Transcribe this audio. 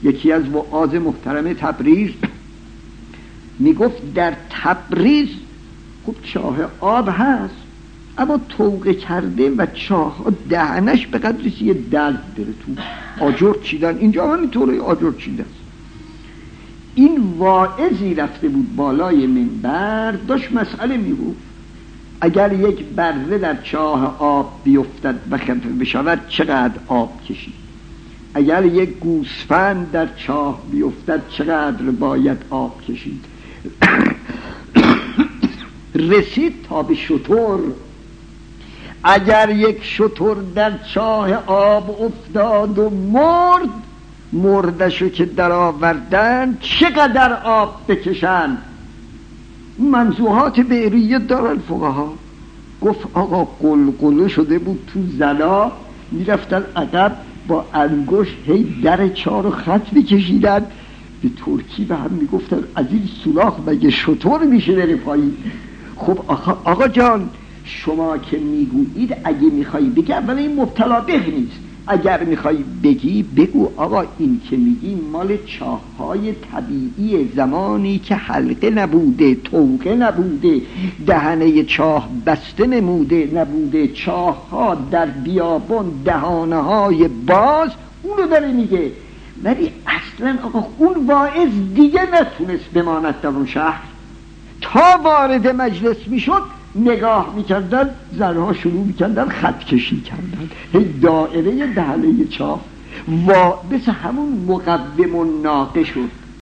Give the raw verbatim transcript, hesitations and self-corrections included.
یکی از وعاظ محترم تبریز میگفت در تبریز خوب چاه آب هست اما توقه کرده و چاه ها دهنش به قدرش یه دلق داره تو آجر چیدن، اینجا همینطوره آجر چیده است. این واعظی رفته بود بالای منبر داشت مسئله میگفت اگر یک بره در چاه آب بیفتد و خفه بشود چقدر آب کشید، اگر یک گوسفند در چاه بیفتد چقدر باید آب کشید. رسید تا به شتر، اگر یک شتر در چاه آب افتاد و مرد، مردشو که در آوردن چقدر آب بکشن. منزوحات بئریه دارن فقها. گفت آقا قلقله شده بود تو زلا، میرفتن عقب با انگشت هی در چاه رو خط بکشیدن، به ترکی به هم میگفتن از این سوراخ مگه شتر میشه بره پایین. خب آقا, آقا جان شما که میگویید اگه میخوایی بگی، اولا این مبتلا به نیست، اگر میخوایی بگی بگو آقا این که میگی مال چاه‌های طبیعی زمانی که حلقه نبوده، توقه نبوده، دهنه چاه بسته نموده نبوده، چاه‌ها در بیابان دهانه های باز، اونو داره میگه. ولی اصلا آقا اون واعظ دیگه نتونست بماند در اون شهر، تا وارد مجلس میشد نگاه میکردن زنها شروع میکردن خط کشی کردن، هی دائره دهنه چاه و مثل همون مقوم و ناقه شد.